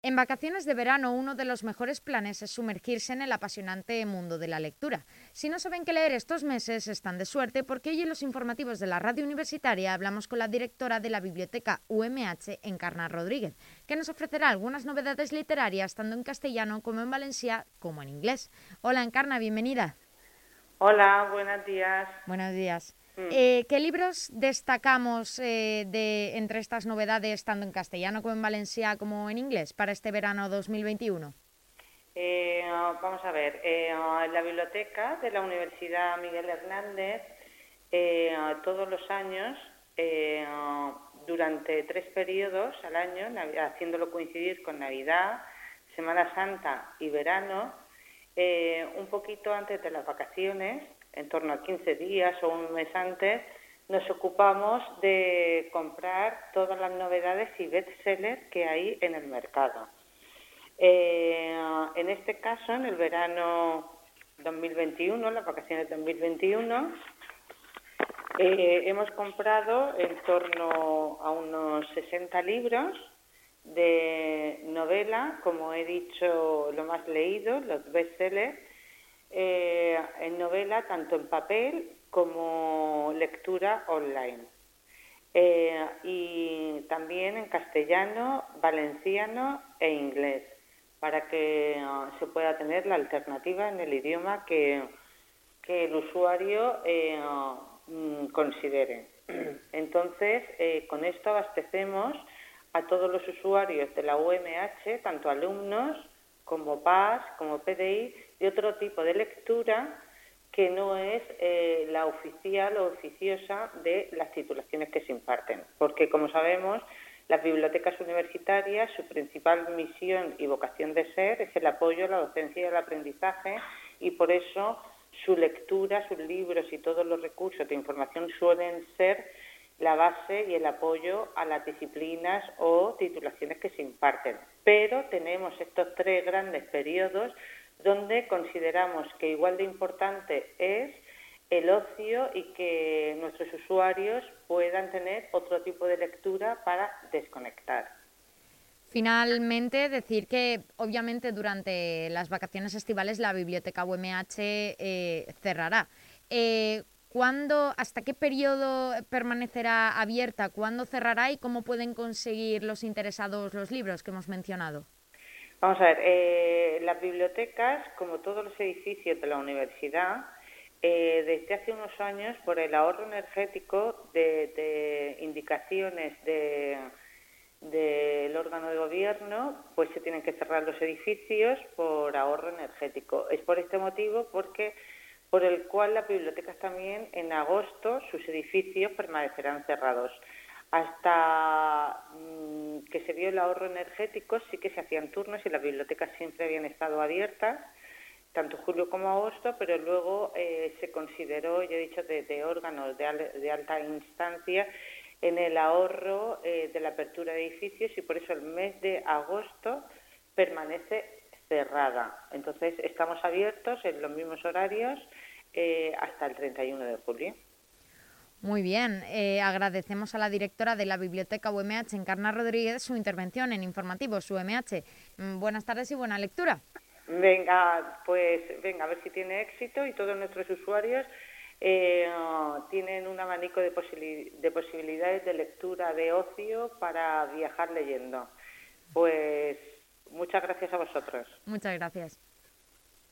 En vacaciones de verano, uno de los mejores planes es sumergirse en el apasionante mundo de la lectura. Si no saben qué leer estos meses, están de suerte porque hoy en los informativos de la radio universitaria hablamos con la directora de la Biblioteca UMH, Encarna Rodríguez, que nos ofrecerá algunas novedades literarias tanto en castellano como en valencià como en inglés. Hola Encarna, bienvenida. Hola, buenos días. Buenos días. Mm. ¿Qué libros destacamos entre estas novedades, tanto en castellano como en valencià como en inglés, para este verano 2021? Vamos a ver, la biblioteca de la Universidad Miguel Hernández todos los años, durante 3 periodos al año, haciéndolo coincidir con Navidad, Semana Santa y verano, un poquito antes de las vacaciones, en torno a 15 días o un mes antes, nos ocupamos de comprar todas las novedades y bestsellers que hay en el mercado. En este caso, en el verano 2021, las vacaciones 2021, hemos comprado en torno a unos 60 libros de novela, como he dicho, lo más leído, los bestsellers, en novela tanto en papel como lectura online. Y también en castellano, valenciano e inglés, para que se pueda tener la alternativa en el idioma que el usuario considere. Entonces, con esto abastecemos a todos los usuarios de la UMH, tanto alumnos como PAS, como PDI, de otro tipo de lectura que no es la oficial o oficiosa de las titulaciones que se imparten. Porque, como sabemos, las bibliotecas universitarias, su principal misión y vocación de ser es el apoyo a la docencia y al aprendizaje, y por eso su lectura, sus libros y todos los recursos de información suelen ser la base y el apoyo a las disciplinas o titulaciones que se imparten. Pero tenemos estos 3 grandes periodos donde consideramos que igual de importante es el ocio y que nuestros usuarios puedan tener otro tipo de lectura para desconectar. Finalmente, decir que obviamente durante las vacaciones estivales la biblioteca UMH cerrará. ¿Hasta qué periodo permanecerá abierta? ¿Cuándo cerrará y cómo pueden conseguir los interesados los libros que hemos mencionado? Vamos a ver, las bibliotecas, como todos los edificios de la universidad, desde hace unos años, por el ahorro energético de indicaciones del órgano de gobierno, pues se tienen que cerrar los edificios por ahorro energético. Es por este motivo por el cual las bibliotecas también en agosto sus edificios permanecerán cerrados. Hasta que se vio el ahorro energético sí que se hacían turnos y las bibliotecas siempre habían estado abiertas, tanto julio como agosto, pero luego se consideró, ya he dicho, de órganos de alta instancia en el ahorro de la apertura de edificios, y por eso el mes de agosto permanece cerrada. Entonces estamos abiertos en los mismos horarios hasta el 31 de julio. Muy bien, agradecemos a la directora de la Biblioteca UMH, Encarna Rodríguez, su intervención en Informativos UMH. Buenas tardes y buena lectura. Venga, a ver si tiene éxito y todos nuestros usuarios tienen un abanico de posibilidades de lectura, de ocio para viajar leyendo. Pues muchas gracias a vosotros. Muchas gracias.